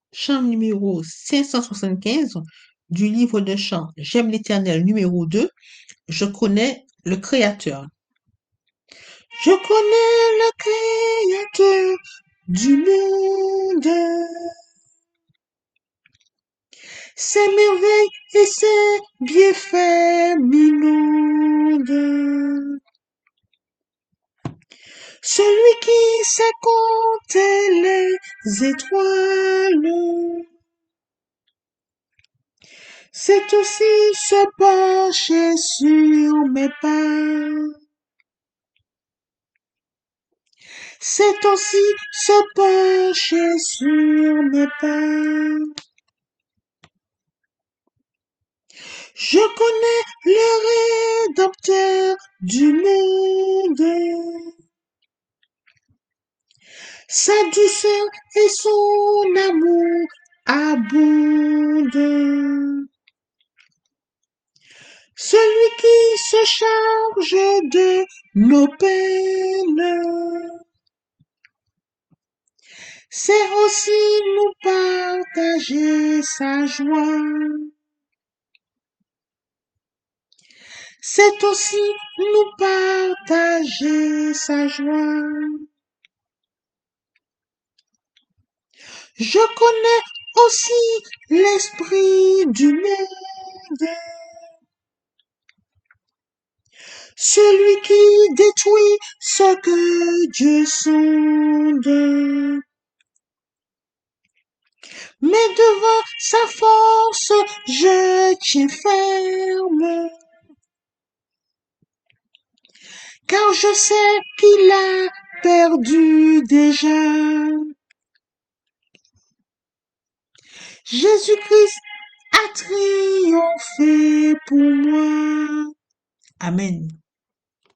Chant numéro 575 du livre de chants J'aime l'Éternel numéro 2. Je connais le Créateur. Je connais le Créateur du monde, ses merveilles et ses bienfaits m'inondent. Celui qui sait compter les étoiles, c'est aussi se pencher sur mes pas. C'est aussi se pencher sur mes pas. Je connais le Rédempteur du monde, sa douceur et son amour abondent. Celui qui se charge de nos peines, c'est aussi nous partager sa joie. C'est aussi nous partager sa joie. Je connais aussi l'esprit du monde, celui qui détruit ce que Dieu sonde. Mais devant sa force, je tiens ferme, car je sais qu'il a perdu déjà. Jésus-Christ a triomphé pour moi. Amen.